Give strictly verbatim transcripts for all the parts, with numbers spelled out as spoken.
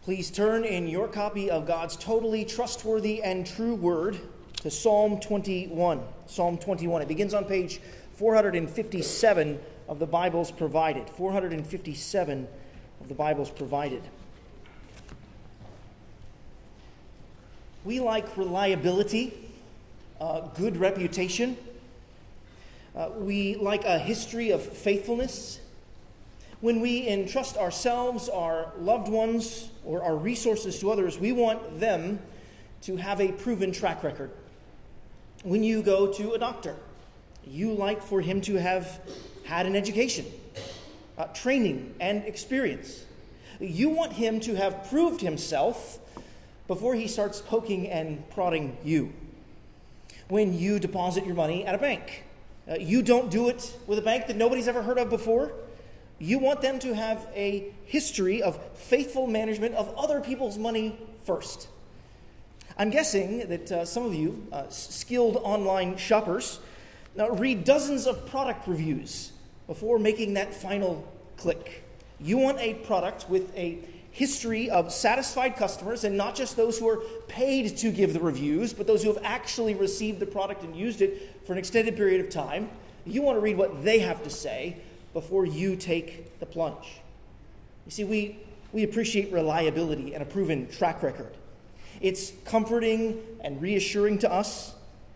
Please turn in your copy of God's totally trustworthy and true word to Psalm twenty-one. Psalm twenty-one. It begins on page four hundred fifty-seven of the Bibles provided. four hundred fifty-seven of the Bibles provided. We like reliability, uh, good reputation. Uh, we like a history of faithfulness. When we entrust ourselves, our loved ones, or our resources to others, we want them to have a proven track record. When you go to a doctor, you like for him to have had an education, uh, training, and experience. You want him to have proved himself before he starts poking and prodding you. When you deposit your money at a bank, uh, you don't do it with a bank that nobody's ever heard of before. You want them to have a history of faithful management of other people's money first. I'm guessing that uh, some of you, uh, skilled online shoppers, now read dozens of product reviews before making that final click. You want a product with a history of satisfied customers, and not just those who are paid to give the reviews, but those who have actually received the product and used it for an extended period of time. You want to read what they have to say before you take the plunge. You see, we, we appreciate reliability and a proven track record. It's comforting and reassuring to us.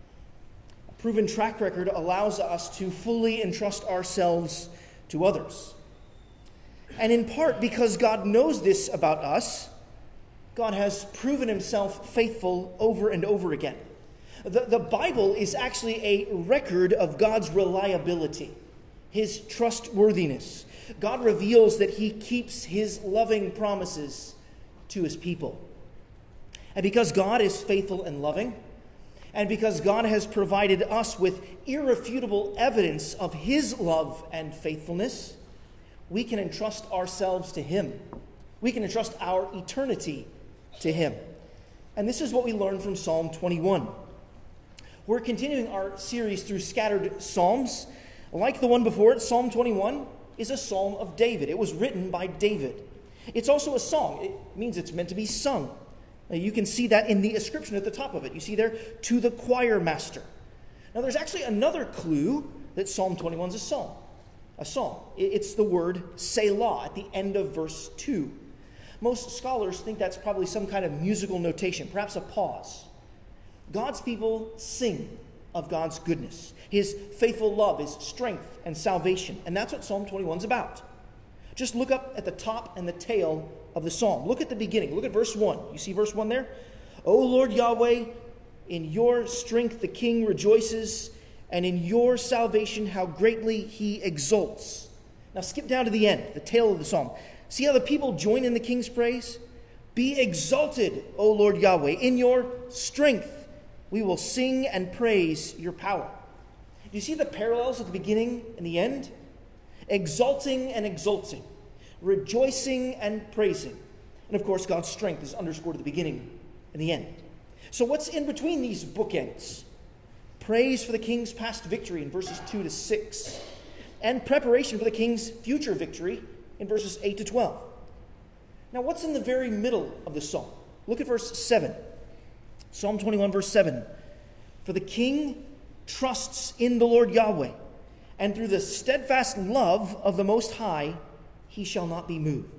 A proven track record allows us to fully entrust ourselves to others. And in part because God knows this about us, God has proven himself faithful over and over again. The, the Bible is actually a record of God's reliability, his trustworthiness. God reveals that he keeps his loving promises to his people. And because God is faithful and loving, and because God has provided us with irrefutable evidence of his love and faithfulness, we can entrust ourselves to him. We can entrust our eternity to him. And this is what we learn from Psalm twenty-one. We're continuing our series through scattered psalms. Like the one before it, Psalm twenty-one is a psalm of David. It was written by David. It's also a song. It means it's meant to be sung. Now, you can see that in the inscription at the top of it. You see there, to the choir master. Now, there's actually another clue that Psalm twenty-one is a song. A song. It's the word Selah at the end of verse two. Most scholars think that's probably some kind of musical notation, perhaps a pause. God's people sing of God's goodness, his faithful love, his strength and salvation. And that's what Psalm twenty-one is about. Just look up at the top and the tail of the psalm. Look at the beginning. Look at verse one. You see verse one there? O Lord Yahweh, in your strength the king rejoices, and in your salvation how greatly he exults. Now skip down to the end, the tail of the psalm. See how the people join in the king's praise? Be exalted, O Lord Yahweh, in your strength. We will sing and praise your power. Do you see the parallels at the beginning and the end? Exalting and exulting. Rejoicing and praising. And of course, God's strength is underscored at the beginning and the end. So what's in between these bookends? Praise for the king's past victory in verses two to six. And preparation for the king's future victory in verses eight to twelve. Now, what's in the very middle of the psalm? Look at verse seven. Psalm twenty-one, verse seven. For the king trusts in the Lord Yahweh, and through the steadfast love of the Most High, he shall not be moved.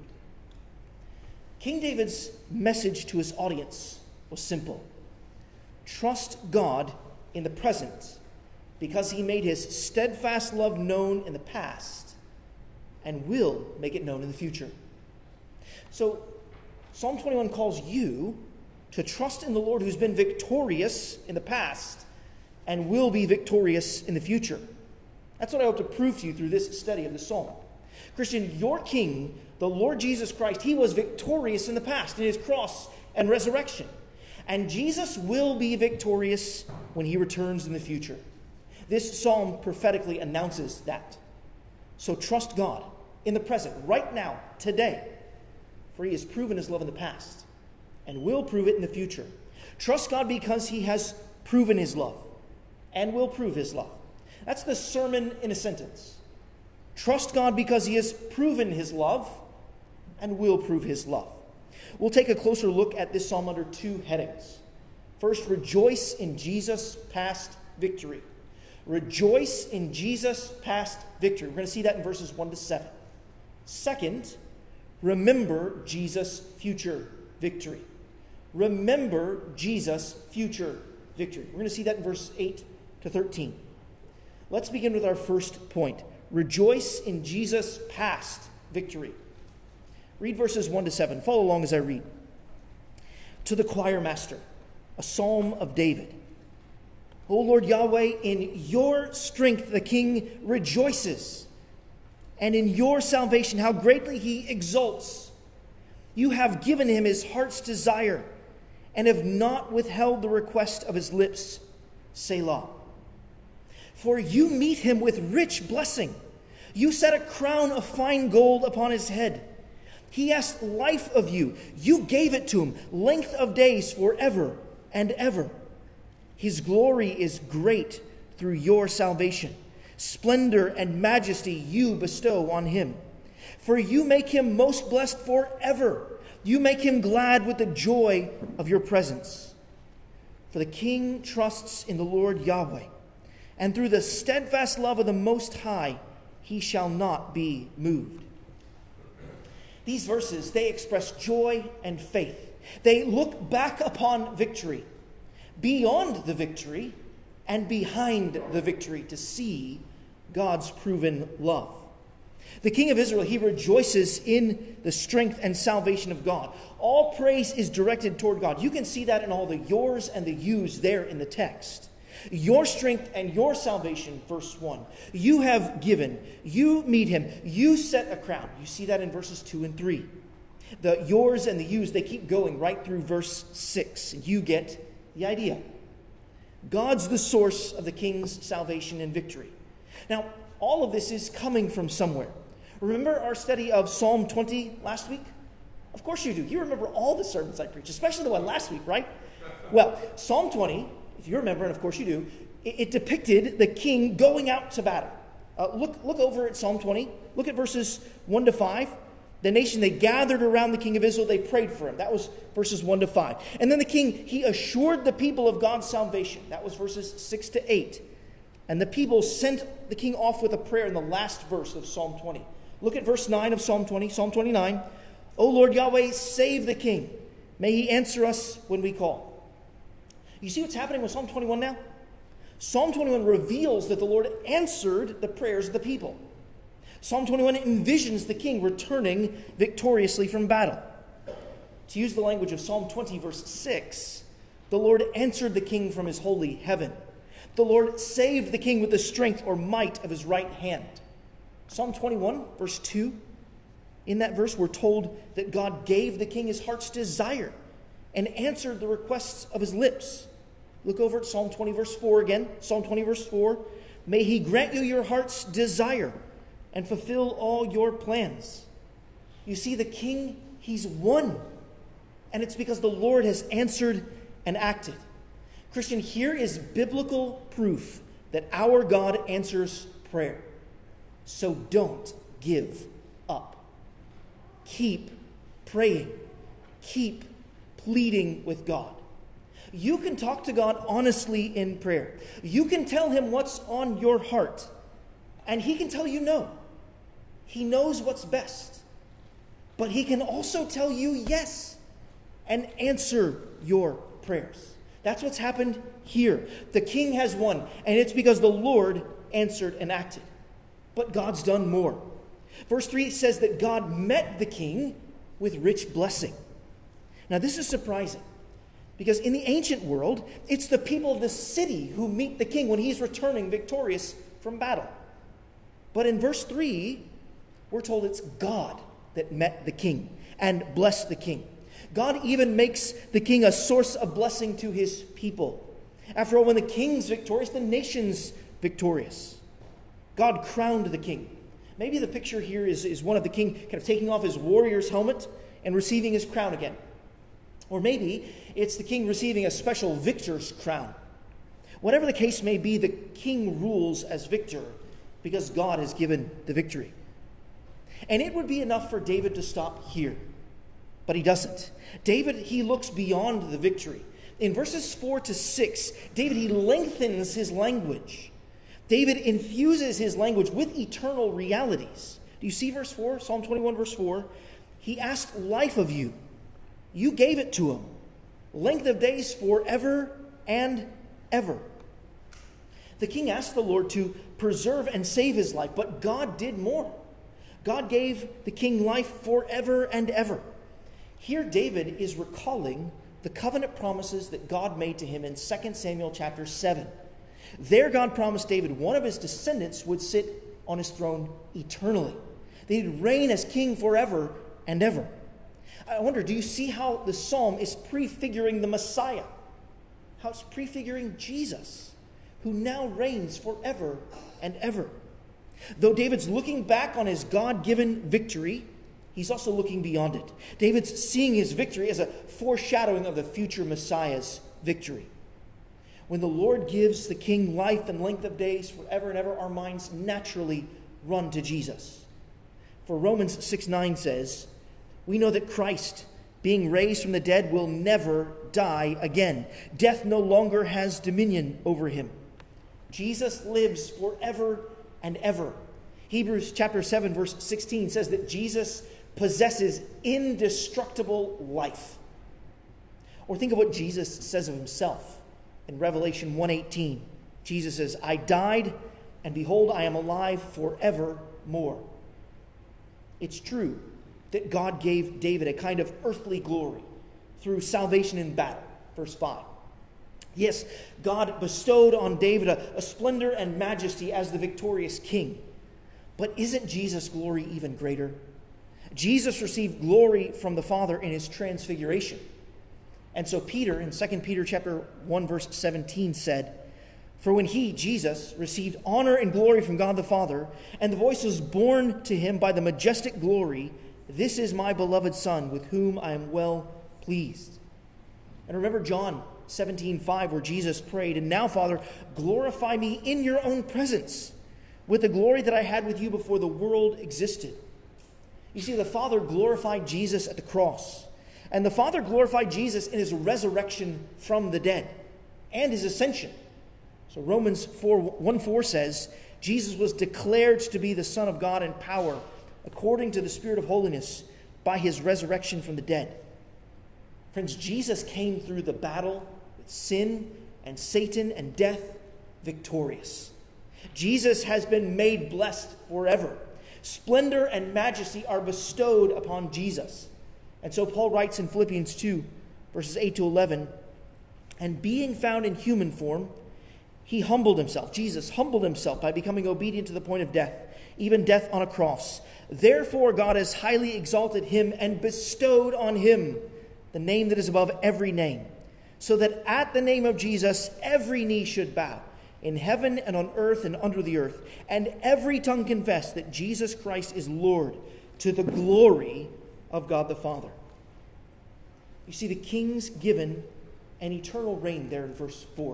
King David's message to his audience was simple. Trust God in the present, because he made his steadfast love known in the past, and will make it known in the future. So, Psalm twenty-one calls you to trust in the Lord who's been victorious in the past and will be victorious in the future. That's what I hope to prove to you through this study of the psalm. Christian, your King, the Lord Jesus Christ, he was victorious in the past in his cross and resurrection. And Jesus will be victorious when he returns in the future. This psalm prophetically announces that. So trust God in the present, right now, today, for he has proven his love in the past and will prove it in the future. Trust God because he has proven his love and will prove his love. That's the sermon in a sentence. Trust God because he has proven his love and will prove his love. We'll take a closer look at this psalm under two headings. First, rejoice in Jesus' past victory. Rejoice in Jesus' past victory. We're going to see that in verses one to seven. Second, remember Jesus' future victory. Remember Jesus' future victory. We're going to see that in verse eight to thirteen. Let's begin with our first point. Rejoice in Jesus' past victory. Read verses one to seven. Follow along as I read. To the choir master, a psalm of David. O Lord Yahweh, in your strength the king rejoices, and in your salvation how greatly he exults. You have given him his heart's desire, and have not withheld the request of his lips. Selah. For you meet him with rich blessing. You set a crown of fine gold upon his head. He asked life of you. You gave it to him, length of days forever and ever. His glory is great through your salvation. Splendor and majesty you bestow on him. For you make him most blessed forever. You make him glad with the joy of your presence. For the king trusts in the Lord Yahweh, and through the steadfast love of the Most High, he shall not be moved. These verses, they express joy and faith. They look back upon victory, beyond the victory, and behind the victory to see God's proven love. The king of Israel, he rejoices in the strength and salvation of God. All praise is directed toward God. You can see that in all the yours and the yous there in the text. Your strength and your salvation, verse one. You have given, you meet him, you set a crown. You see that in verses two and three. The yours and the yous, they keep going right through verse six. You get the idea. God's the source of the king's salvation and victory. Now, all of this is coming from somewhere. Remember our study of Psalm twenty last week? Of course you do. You remember all the sermons I preached, especially the one last week, right? Well, Psalm twenty, if you remember, and of course you do, it, it depicted the king going out to battle. Uh, look, look over at Psalm twenty. Look at verses one to five. The nation, they gathered around the king of Israel. They prayed for him. That was verses one to five. And then the king, he assured the people of God's salvation. That was verses six to eight. And the people sent the king off with a prayer in the last verse of Psalm twenty. Look at verse nine of Psalm twenty. Psalm twenty-nine. O Lord Yahweh, save the king. May he answer us when we call. You see what's happening with Psalm twenty-one now? Psalm twenty-one reveals that the Lord answered the prayers of the people. Psalm twenty-one envisions the king returning victoriously from battle. To use the language of Psalm twenty, verse six, the Lord answered the king from his holy heaven. The Lord saved the king with the strength or might of his right hand. Psalm twenty-one, verse two, in that verse we're told that God gave the king his heart's desire and answered the requests of his lips. Look over at Psalm twenty, verse four again. Psalm twenty, verse four. May he grant you your heart's desire and fulfill all your plans. You see, the king, he's won. And it's because the Lord has answered and acted. Christian, here is biblical proof that our God answers prayer. So don't give up. Keep praying. Keep pleading with God. You can talk to God honestly in prayer. You can tell him what's on your heart, and he can tell you no. He knows what's best. But he can also tell you yes and answer your prayers. That's what's happened here. The king has won, and it's because the Lord answered and acted. But God's done more. Verse three says that God met the king with rich blessing. Now this is surprising, because in the ancient world, it's the people of the city who meet the king when he's returning victorious from battle. But in verse three, we're told it's God that met the king and blessed the king. God even makes the king a source of blessing to his people. After all, when the king's victorious, the nation's victorious. God crowned the king. Maybe the picture here is, is one of the king kind of taking off his warrior's helmet and receiving his crown again. Or maybe it's the king receiving a special victor's crown. Whatever the case may be, the king rules as victor because God has given the victory. And it would be enough for David to stop here. But he doesn't. David, he looks beyond the victory. In verses four to six, David, he lengthens his language. David infuses his language with eternal realities. Do you see verse four? Psalm twenty-one, verse four. He asked life of you. You gave it to him. Length of days forever and ever. The king asked the Lord to preserve and save his life, but God did more. God gave the king life forever and ever. Here David is recalling the covenant promises that God made to him in Second Samuel chapter seven. There God promised David one of his descendants would sit on his throne eternally. They would reign as king forever and ever. I wonder, do you see how the psalm is prefiguring the Messiah? How it's prefiguring Jesus, who now reigns forever and ever. Though David's looking back on his God-given victory, he's also looking beyond it. David's seeing his victory as a foreshadowing of the future Messiah's victory. When the Lord gives the king life and length of days forever and ever, our minds naturally run to Jesus. For Romans six nine says, we know that Christ, being raised from the dead, will never die again. Death no longer has dominion over him. Jesus lives forever and ever. Hebrews chapter seven, verse sixteen says that Jesus possesses indestructible life. Or think of what Jesus says of himself in Revelation one eighteen. Jesus says, I died, and behold, I am alive forevermore. It's true that God gave David a kind of earthly glory through salvation in battle. Verse five. Yes, God bestowed on David a, a splendor and majesty as the victorious king. But isn't Jesus' glory even greater? Jesus received glory from the Father in his transfiguration. And so Peter, in Second Peter chapter one, verse seventeen, said, for when he, Jesus, received honor and glory from God the Father, and the voice was borne to him by the majestic glory, this is my beloved Son, with whom I am well pleased. And remember John seventeen five, where Jesus prayed, and now, Father, glorify me in your own presence, with the glory that I had with you before the world existed. You see, the Father glorified Jesus at the cross. And the Father glorified Jesus in his resurrection from the dead and his ascension. So Romans four one four says, Jesus was declared to be the Son of God in power, according to the Spirit of holiness, by his resurrection from the dead. Friends, Jesus came through the battle with sin and Satan and death victorious. Jesus has been made blessed forever. Splendor and majesty are bestowed upon Jesus. And so Paul writes in Philippians two, verses eight to eleven, and being found in human form, he humbled himself. Jesus humbled himself by becoming obedient to the point of death, even death on a cross. Therefore God has highly exalted him and bestowed on him the name that is above every name, so that at the name of Jesus every knee should bow, in heaven and on earth and under the earth, and every tongue confess that Jesus Christ is Lord, to the glory of God the Father. You see, the king's given an eternal reign there in verse four.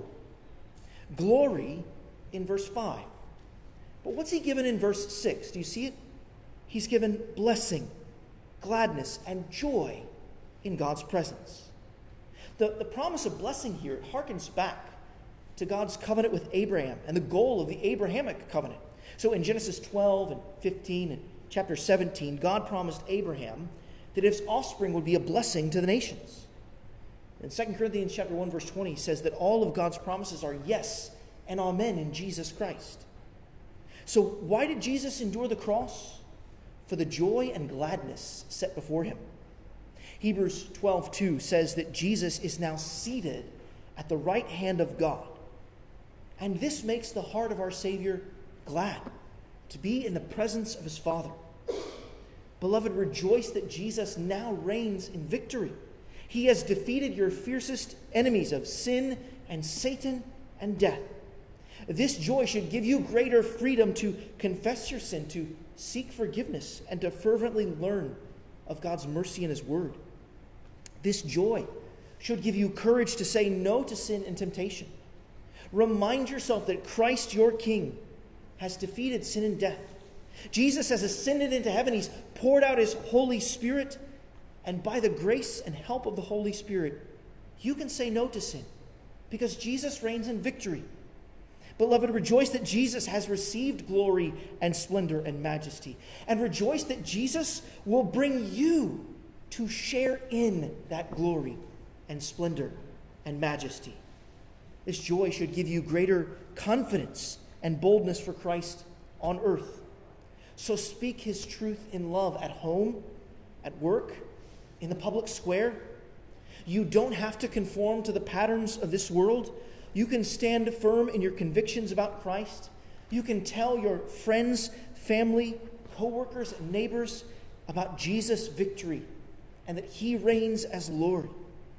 Glory in verse five. But what's he given in verse six? Do you see it? He's given blessing, gladness, and joy in God's presence. The, the promise of blessing here harkens back to God's covenant with Abraham and the goal of the Abrahamic covenant. So in Genesis twelve and fifteen and chapter seventeen, God promised Abraham that his offspring would be a blessing to the nations. In Second Corinthians chapter one, verse twenty says that all of God's promises are yes and amen in Jesus Christ. So why did Jesus endure the cross? For the joy and gladness set before him. Hebrews twelve two says that Jesus is now seated at the right hand of God. And this makes the heart of our Savior glad to be in the presence of his Father. Beloved, rejoice that Jesus now reigns in victory. He has defeated your fiercest enemies of sin and Satan and death. This joy should give you greater freedom to confess your sin, to seek forgiveness, and to fervently learn of God's mercy and his word. This joy should give you courage to say no to sin and temptation. Remind yourself that Christ, your King, has defeated sin and death. Jesus has ascended into heaven. He's poured out his Holy Spirit. And by the grace and help of the Holy Spirit, you can say no to sin because Jesus reigns in victory. Beloved, rejoice that Jesus has received glory and splendor and majesty. And rejoice that Jesus will bring you to share in that glory and splendor and majesty. This joy should give you greater confidence and boldness for Christ on earth. So speak his truth in love at home, at work, in the public square. You don't have to conform to the patterns of this world. You can stand firm in your convictions about Christ. You can tell your friends, family, co-workers, and neighbors about Jesus' victory and that he reigns as Lord.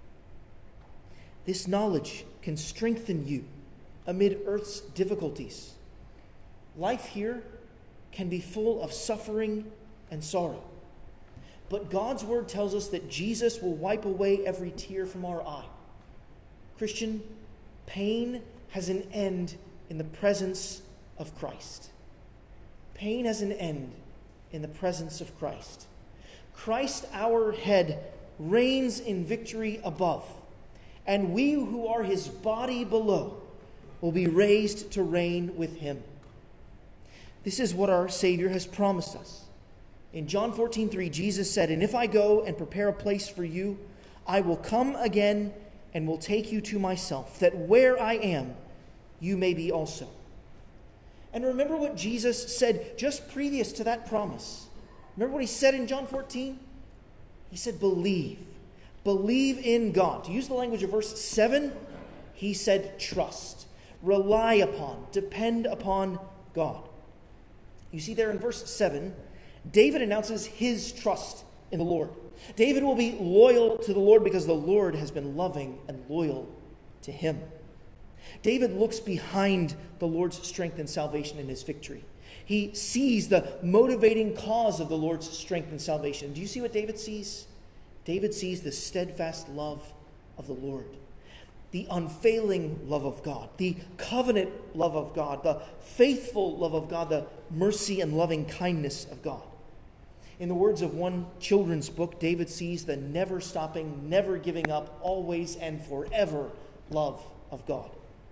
This knowledge can strengthen you amid earth's difficulties. Life here can be full of suffering and sorrow. But God's word tells us that Jesus will wipe away every tear from our eye. Christian, pain has an end in the presence of Christ. Pain has an end in the presence of Christ. Christ, our head, reigns in victory above, and we who are his body below will be raised to reign with him. This is what our Savior has promised us. In John fourteen three, Jesus said, "And if I go and prepare a place for you, I will come again and will take you to myself, that where I am, you may be also." And remember what Jesus said just previous to that promise. Remember what he said in John fourteen? He said, believe. Believe in God. To use the language of verse seven, he said, trust. Rely upon, depend upon God. You see there in verse seven, David announces his trust in the Lord. David will be loyal to the Lord because the Lord has been loving and loyal to him. David looks behind the Lord's strength and salvation in his victory. He sees the motivating cause of the Lord's strength and salvation. Do you see what David sees? David sees the steadfast love of the Lord, the unfailing love of God, the covenant love of God, the faithful love of God, the mercy and loving kindness of God. In the words of one children's book, David sees the never-stopping, never-giving up, always and forever love of God.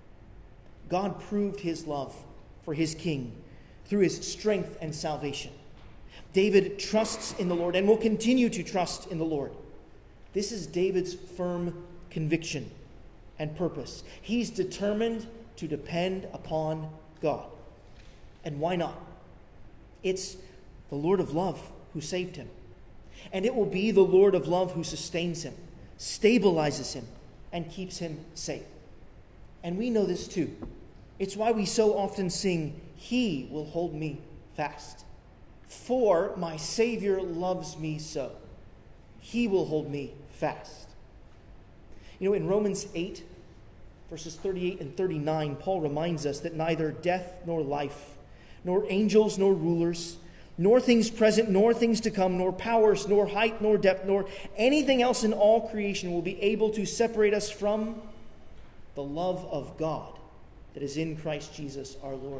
God proved his love for his king through his strength and salvation. David trusts in the Lord and will continue to trust in the Lord. This is David's firm conviction and purpose. He's determined to depend upon God. And why not? It's the Lord of love who saved him. And it will be the Lord of love who sustains him, stabilizes him, and keeps him safe. And we know this too. It's why we so often sing, "He will hold me fast. For my Savior loves me so. He will hold me fast." You know, in Romans eight, verses thirty-eight and thirty-nine, Paul reminds us that neither death nor life, nor angels nor rulers, nor things present, nor things to come, nor powers, nor height, nor depth, nor anything else in all creation will be able to separate us from the love of God that is in Christ Jesus our Lord.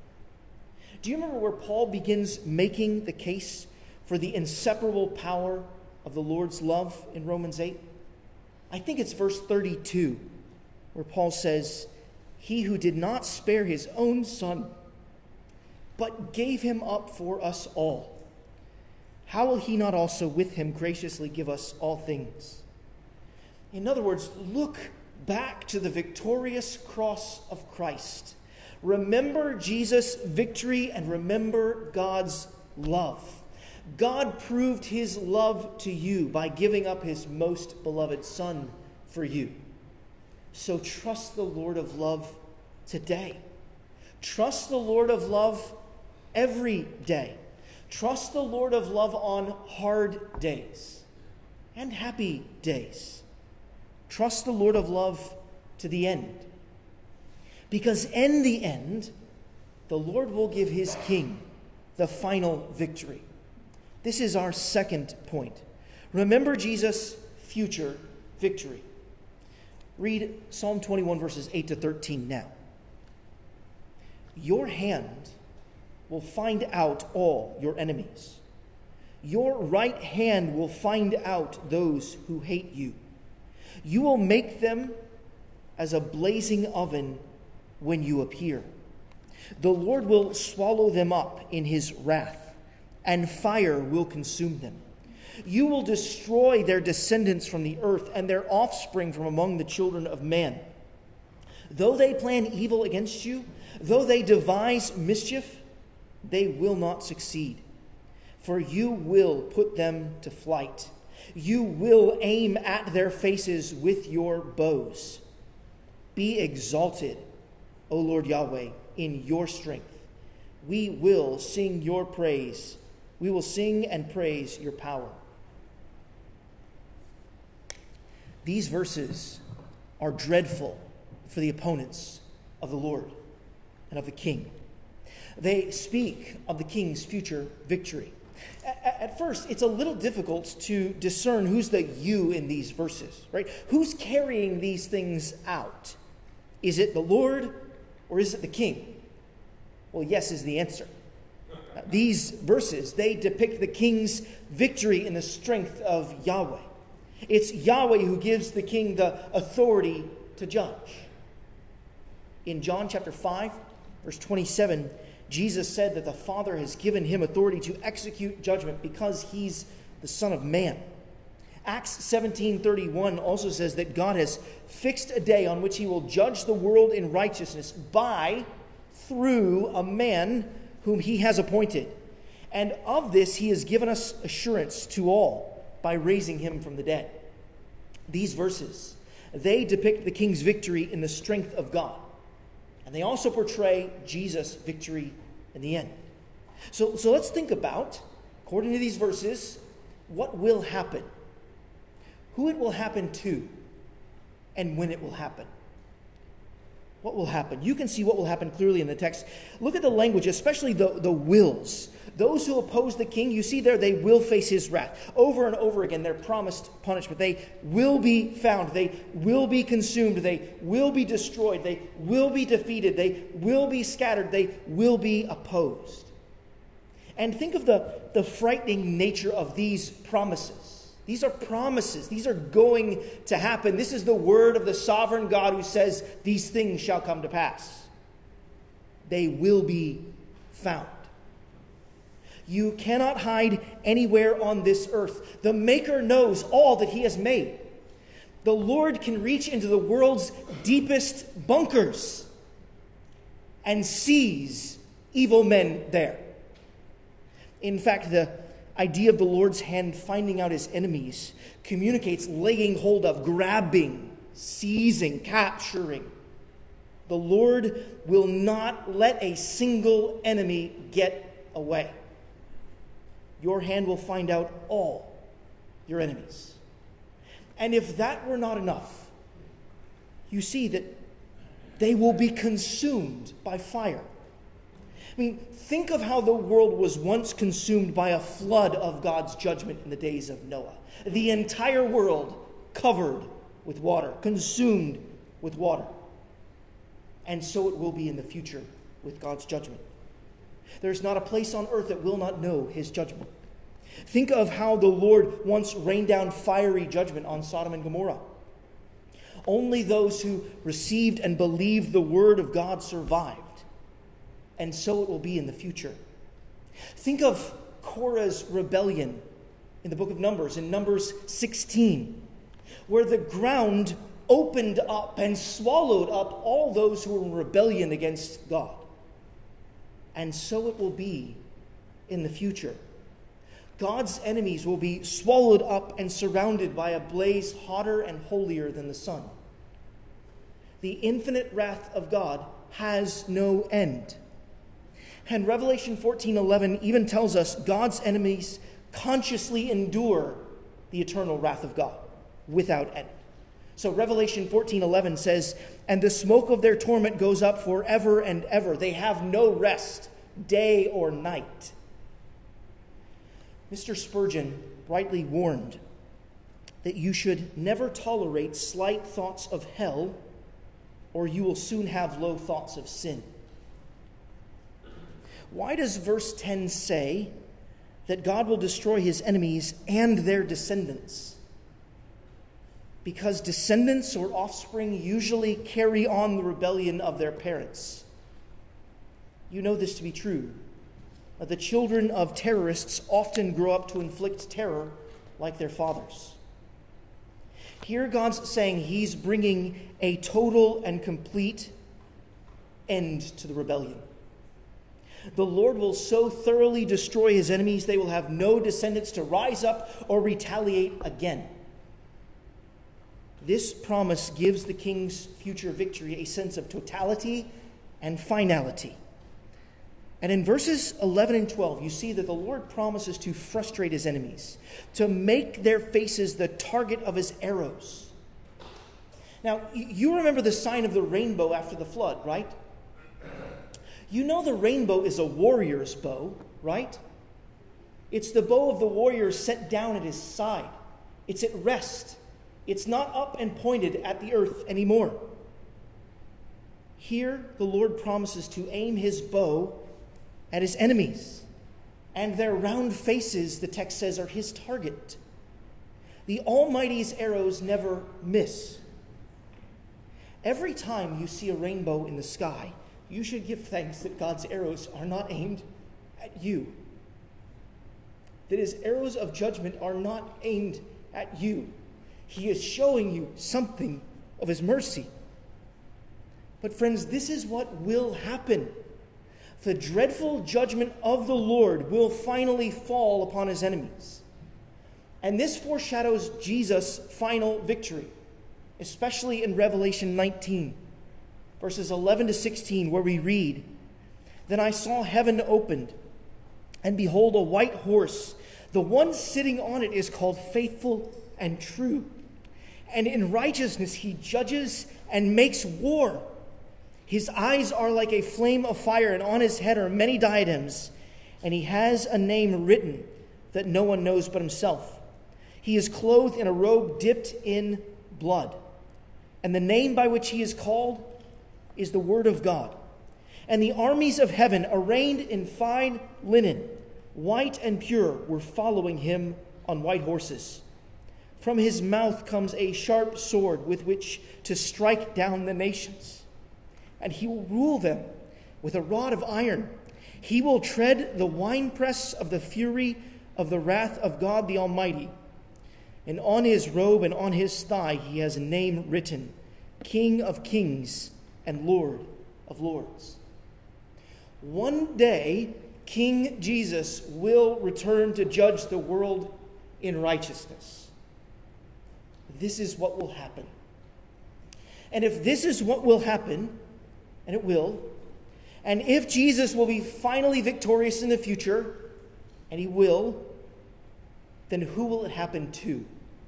Do you remember where Paul begins making the case for the inseparable power of the Lord's love in Romans eight? I think it's verse thirty-two, where Paul says, "He who did not spare his own son, but gave him up for us all, how will he not also with him graciously give us all things?" In other words, look back to the victorious cross of Christ. Remember Jesus' victory and remember God's love. God proved his love to you by giving up his most beloved Son for you. So trust the Lord of love today. Trust the Lord of love every day. Trust the Lord of love on hard days and happy days. Trust the Lord of love to the end. Because in the end, the Lord will give his king the final victory. This is our second point. Remember Jesus' future victory. Read Psalm twenty-one, verses eight to thirteen now. "Your hand will find out all your enemies. Your right hand will find out those who hate you. You will make them as a blazing oven when you appear. The Lord will swallow them up in his wrath, and fire will consume them. You will destroy their descendants from the earth and their offspring from among the children of man. Though they plan evil against you, though they devise mischief, they will not succeed. For you will put them to flight. You will aim at their faces with your bows. Be exalted, O Lord Yahweh, in your strength. We will sing your praise. We will sing and praise your power. These verses are dreadful for the opponents of the Lord and of the king. They speak of the king's future victory. At first, it's a little difficult to discern who's the you in these verses, right? Who's carrying these things out? Is it the Lord or is it the king? Well, yes is the answer. These verses, they depict the king's victory in the strength of Yahweh. It's Yahweh who gives the king the authority to judge. In John chapter five, verse twenty-seven, Jesus said that the Father has given him authority to execute judgment because he's the Son of Man. Acts seventeen thirty-one also says that God has fixed a day on which he will judge the world in righteousness by, through a man whom he has appointed. And of this he has given us assurance to all by raising him from the dead. These verses, they depict the king's victory in the strength of God. And they also portray Jesus' victory in the end. So, so let's think about, according to these verses, what will happen, who it will happen to, and when it will happen. What will happen? You can see what will happen clearly in the text. Look at the language, especially the, the wills. Those who oppose the king, you see there, they will face his wrath. Over and over again, they're promised punishment. They will be found. They will be consumed. They will be destroyed. They will be defeated. They will be scattered. They will be opposed. And think of the, the frightening nature of these promises. These are promises. These are going to happen. This is the word of the sovereign God who says these things shall come to pass. They will be found. You cannot hide anywhere on this earth. The Maker knows all that he has made. The Lord can reach into the world's deepest bunkers and seize evil men there. In fact, the idea of the Lord's hand finding out his enemies communicates laying hold of, grabbing, seizing, capturing. The Lord will not let a single enemy get away. Your hand will find out all your enemies. And if that were not enough, you see that they will be consumed by fire. I mean, think of how the world was once consumed by a flood of God's judgment in the days of Noah. The entire world covered with water, consumed with water. And so it will be in the future with God's judgment. There's not a place on earth that will not know his judgment. Think of how the Lord once rained down fiery judgment on Sodom and Gomorrah. Only those who received and believed the word of God survived. And so it will be in the future. Think of Korah's rebellion in the book of Numbers, in Numbers sixteen, where the ground opened up and swallowed up all those who were in rebellion against God. And so it will be in the future. God's enemies will be swallowed up and surrounded by a blaze hotter and holier than the sun. The infinite wrath of God has no end. And Revelation fourteen eleven even tells us God's enemies consciously endure the eternal wrath of God without end. So Revelation fourteen eleven says, "And the smoke of their torment goes up forever and ever. They have no rest, day or night." Mister Spurgeon rightly warned that you should never tolerate slight thoughts of hell, or you will soon have low thoughts of sin. Why does verse ten say that God will destroy his enemies and their descendants. Because descendants or offspring usually carry on the rebellion of their parents. You know this to be true. The children of terrorists often grow up to inflict terror like their fathers. Here God's saying he's bringing a total and complete end to the rebellion. The Lord will so thoroughly destroy his enemies, they will have no descendants to rise up or retaliate again. This promise gives the king's future victory a sense of totality and finality. And in verses eleven and twelve, you see that the Lord promises to frustrate his enemies, to make their faces the target of his arrows. Now, you remember the sign of the rainbow after the flood, right? You know the rainbow is a warrior's bow, right? It's the bow of the warrior set down at his side. It's at rest. It's not up and pointed at the earth anymore. Here, the Lord promises to aim his bow at his enemies, and their round faces, the text says, are his target. The Almighty's arrows never miss. Every time you see a rainbow in the sky, you should give thanks that God's arrows are not aimed at you. That his arrows of judgment are not aimed at you. He is showing you something of his mercy. But friends, this is what will happen. The dreadful judgment of the Lord will finally fall upon his enemies. And this foreshadows Jesus' final victory, especially in Revelation nineteen, verses eleven to sixteen, where we read, "Then I saw heaven opened, and behold, a white horse. The one sitting on it is called Faithful and True. And in righteousness he judges and makes war. His eyes are like a flame of fire, and on his head are many diadems. And he has a name written that no one knows but himself. He is clothed in a robe dipped in blood. And the name by which he is called is the Word of God. And the armies of heaven, arrayed in fine linen, white and pure, were following him on white horses. From his mouth comes a sharp sword with which to strike down the nations. And he will rule them with a rod of iron. He will tread the winepress of the fury of the wrath of God the Almighty. And on his robe and on his thigh he has a name written, King of Kings and Lord of Lords." One day, King Jesus will return to judge the world in righteousness. This is what will happen. And if this is what will happen, and it will, and if Jesus will be finally victorious in the future, and he will, then who will it happen to?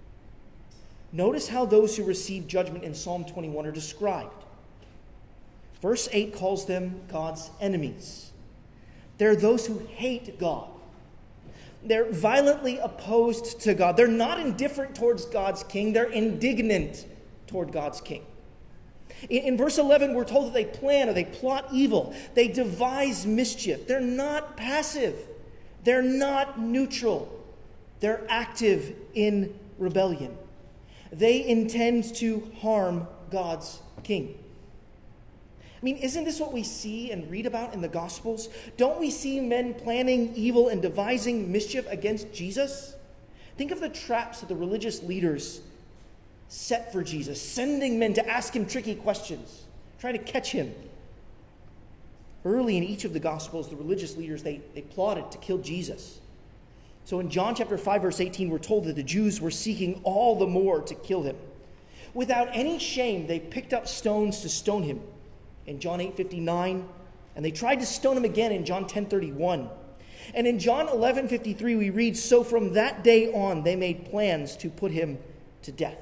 Notice how those who receive judgment in Psalm twenty-one are described. Verse eight calls them God's enemies. They're those who hate God. They're violently opposed to God. They're not indifferent towards God's king. They're indignant toward God's king. In, in verse eleven, we're told that they plan or they plot evil. They devise mischief. They're not passive. They're not neutral. They're active in rebellion. They intend to harm God's king. I mean, isn't this what we see and read about in the Gospels? Don't we see men planning evil and devising mischief against Jesus? Think of the traps that the religious leaders set for Jesus, sending men to ask him tricky questions, trying to catch him. Early in each of the Gospels, the religious leaders, they, they plotted to kill Jesus. So in John chapter five, verse eighteen, we're told that the Jews were seeking all the more to kill him. Without any shame, they picked up stones to stone him in John eight fifty-nine, and they tried to stone him again in John ten thirty-one. And in John eleven fifty-three, we read, "So from that day on, they made plans to put him to death."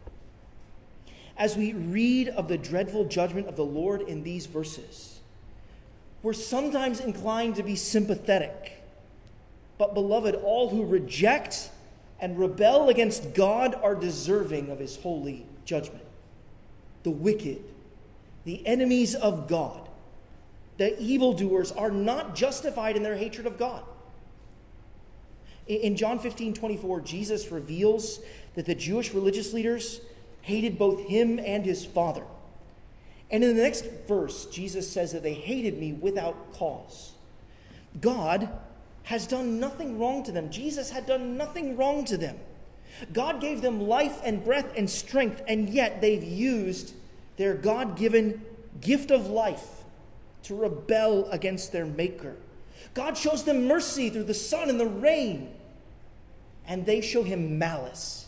As we read of the dreadful judgment of the Lord in these verses, we're sometimes inclined to be sympathetic. But beloved, all who reject and rebel against God are deserving of his holy judgment. The wicked, the enemies of God, the evildoers are not justified in their hatred of God. In John fifteen twenty-four, Jesus reveals that the Jewish religious leaders hated both him and his Father. And in the next verse, Jesus says that they hated me without cause. God has done nothing wrong to them. Jesus had done nothing wrong to them. God gave them life and breath and strength, and yet they've used their God-given gift of life to rebel against their Maker. God shows them mercy through the sun and the rain, and they show him malice.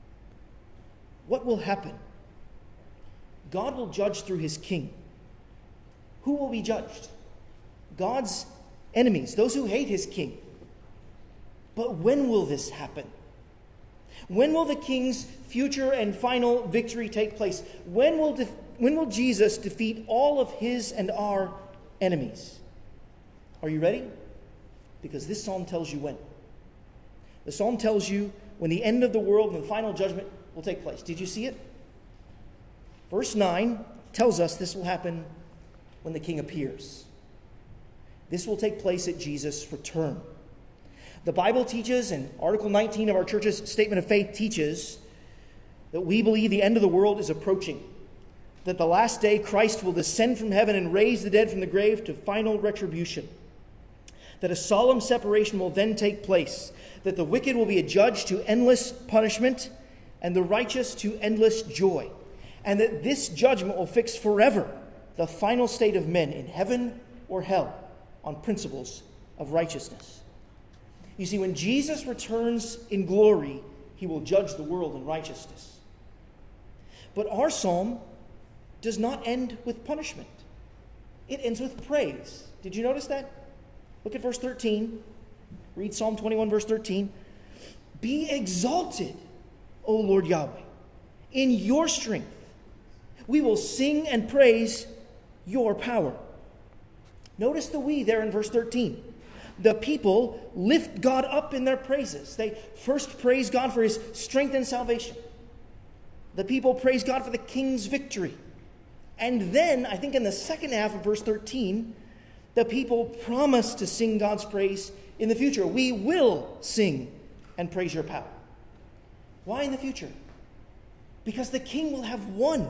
What will happen? God will judge through his king. Who will be judged? God's enemies, those who hate his king. But when will this happen? When will the king's future and final victory take place? When will, de- when will Jesus defeat all of his and our enemies? Are you ready? Because this psalm tells you when. The psalm tells you when the end of the world and the final judgment will take place. Did you see it? Verse nine tells us this will happen when the king appears. This will take place at Jesus' return. The Bible teaches, and Article nineteen of our church's Statement of Faith teaches, that we believe the end of the world is approaching. That the last day Christ will descend from heaven and raise the dead from the grave to final retribution. That a solemn separation will then take place. That the wicked will be adjudged to endless punishment and the righteous to endless joy. And that this judgment will fix forever the final state of men in heaven or hell on principles of righteousness. You see, when Jesus returns in glory, he will judge the world in righteousness. But our psalm does not end with punishment. It ends with praise. Did you notice that? Look at verse thirteen. Read Psalm twenty-one, verse thirteen. Be exalted, O Lord Yahweh, in your strength. We will sing and praise your power. Notice the we there in verse thirteen. The people lift God up in their praises. They first praise God for his strength and salvation. The people praise God for the king's victory. And then, I think in the second half of verse thirteen, the people promise to sing God's praise in the future. We will sing and praise your power. Why in the future? Because the king will have won.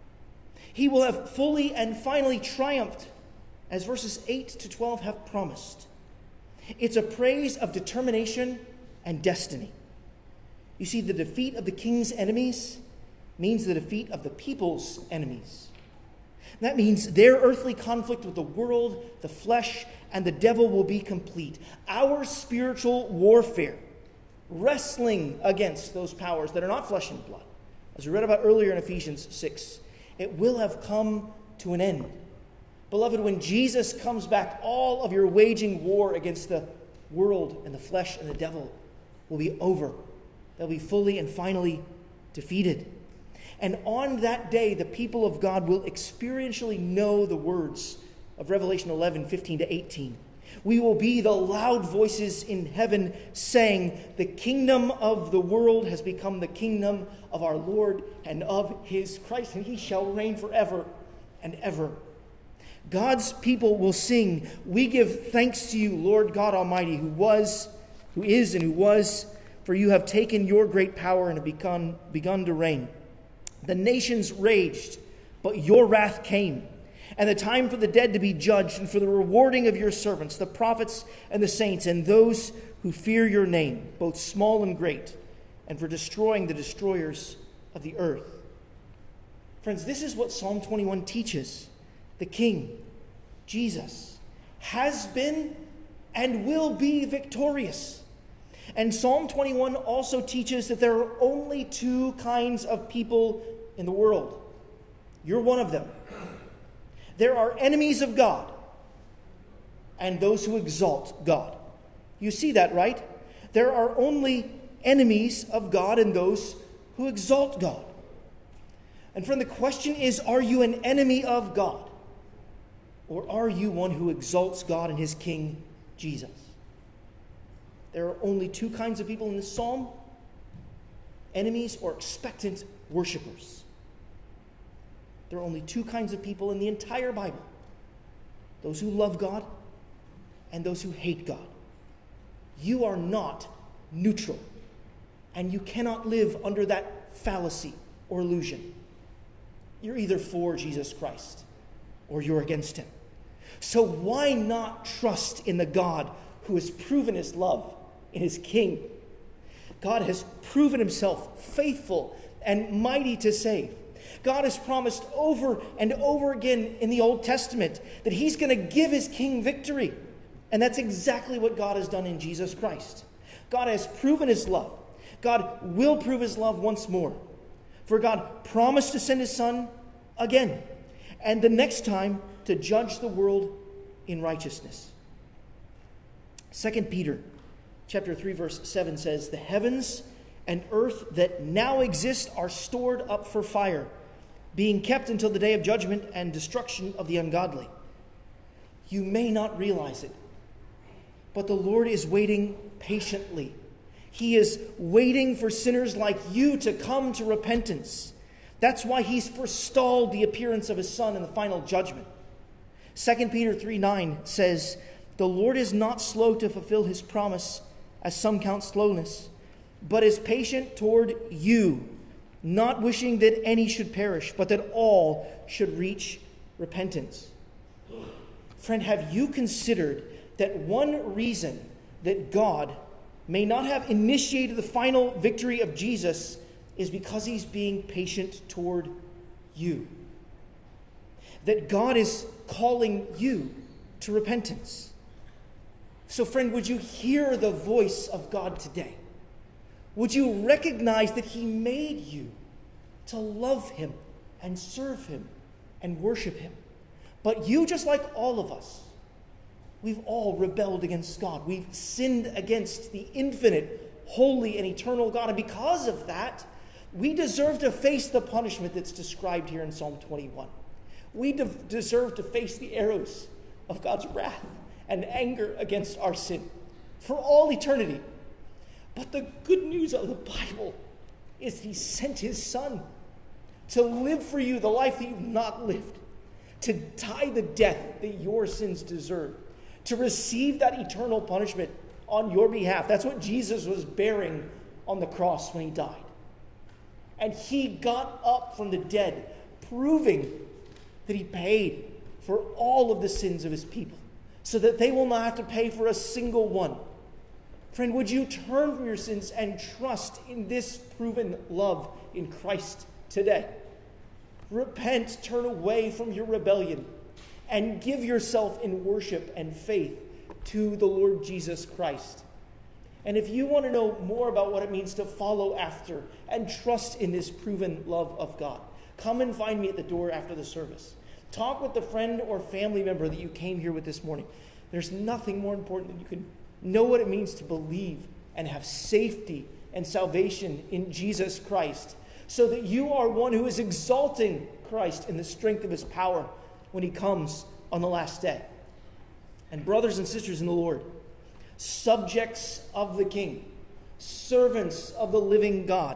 He will have fully and finally triumphed, as verses eight to twelve have promised. It's a praise of determination and destiny. You see, the defeat of the king's enemies means the defeat of the people's enemies. That means their earthly conflict with the world, the flesh, and the devil will be complete. Our spiritual warfare, wrestling against those powers that are not flesh and blood, as we read about earlier in Ephesians six, it will have come to an end. Beloved, when Jesus comes back, all of your waging war against the world and the flesh and the devil will be over. They'll be fully and finally defeated. And on that day, the people of God will experientially know the words of Revelation eleven, fifteen to eighteen. We will be the loud voices in heaven saying, the kingdom of the world has become the kingdom of our Lord and of his Christ, and he shall reign forever and ever. God's people will sing, we give thanks to you, Lord God Almighty, who was, who is, and who was, for you have taken your great power and have begun, begun to reign. The nations raged, but your wrath came, and the time for the dead to be judged, and for the rewarding of your servants, the prophets and the saints, and those who fear your name, both small and great, and for destroying the destroyers of the earth. Friends, this is what Psalm twenty-one teaches. The King, Jesus, has been and will be victorious. And Psalm twenty-one also teaches that there are only two kinds of people in the world. You're one of them. There are enemies of God and those who exalt God. You see that, right? There are only enemies of God and those who exalt God. And friend, the question is, are you an enemy of God? Or are you one who exalts God and his King, Jesus? There are only two kinds of people in this psalm: enemies or expectant worshipers. There are only two kinds of people in the entire Bible: those who love God and those who hate God. You are not neutral. And you cannot live under that fallacy or illusion. You're either for Jesus Christ or you're against him. So why not trust in the God who has proven his love in his King? God has proven himself faithful and mighty to save. God has promised over and over again in the Old Testament that he's going to give his King victory. And that's exactly what God has done in Jesus Christ. God has proven his love. God will prove his love once more. For God promised to send his Son again, and the next time to judge the world in righteousness. Second Peter chapter three, verse seven says, "The heavens and earth that now exist are stored up for fire, being kept until the day of judgment and destruction of the ungodly." You may not realize it, but the Lord is waiting patiently. He is waiting for sinners like you to come to repentance. That's why he's forestalled the appearance of his Son in the final judgment. Second Peter three nine says, "The Lord is not slow to fulfill his promise, as some count slowness, but is patient toward you, not wishing that any should perish, but that all should reach repentance." Friend, have you considered that one reason that God may not have initiated the final victory of Jesus is because he's being patient toward you? That God is calling you to repentance. So, friend, would you hear the voice of God today? Would you recognize that he made you to love him and serve him and worship him? But you, just like all of us, we've all rebelled against God. We've sinned against the infinite, holy, and eternal God. And because of that, we deserve to face the punishment that's described here in Psalm twenty-one. We de- deserve to face the arrows of God's wrath and anger against our sin for all eternity. But the good news of the Bible is he sent his Son to live for you the life that you've not lived, to die the death that your sins deserve, to receive that eternal punishment on your behalf. That's what Jesus was bearing on the cross when he died. And he got up from the dead, proving that he paid for all of the sins of his people, so that they will not have to pay for a single one. Friend, would you turn from your sins and trust in this proven love in Christ today? Repent, turn away from your rebellion, and give yourself in worship and faith to the Lord Jesus Christ. And if you want to know more about what it means to follow after and trust in this proven love of God, come and find me at the door after the service. Talk with the friend or family member that you came here with this morning. There's nothing more important than you can know what it means to believe and have safety and salvation in Jesus Christ, so that you are one who is exalting Christ in the strength of his power when he comes on the last day. And brothers and sisters in the Lord, subjects of the King, servants of the living God,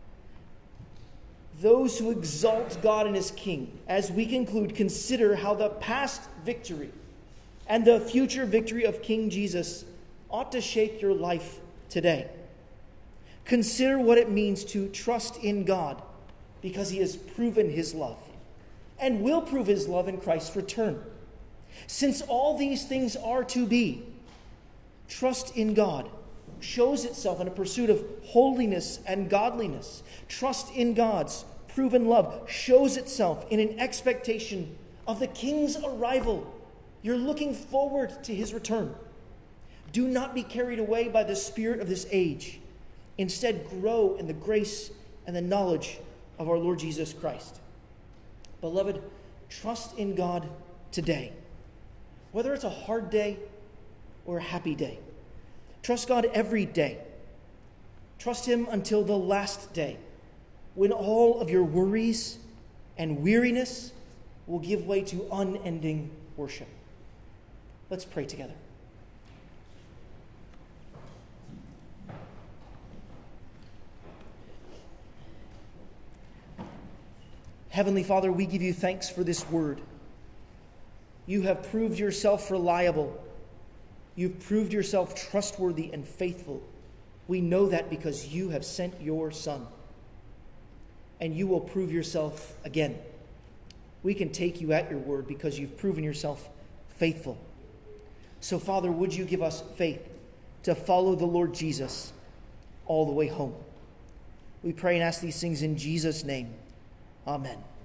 those who exalt God and his King, as we conclude, consider how the past victory and the future victory of King Jesus ought to shape your life today. Consider what it means to trust in God, because he has proven his love and will prove his love in Christ's return. Since all these things are to be, trust in God shows itself in a pursuit of holiness and godliness. Trust in God's proven love shows itself in an expectation of the King's arrival. You're looking forward to his return. Do not be carried away by the spirit of this age. Instead, grow in the grace and the knowledge of our Lord Jesus Christ. Beloved, trust in God today. Whether it's a hard day or a happy day, trust God every day. Trust him until the last day, when all of your worries and weariness will give way to unending worship. Let's pray together. Heavenly Father, we give you thanks for this word. You have proved yourself reliable. You've proved yourself trustworthy and faithful. We know that because you have sent your Son, and you will prove yourself again. We can take you at your word because you've proven yourself faithful. So, Father, would you give us faith to follow the Lord Jesus all the way home? We pray and ask these things in Jesus' name. Amen.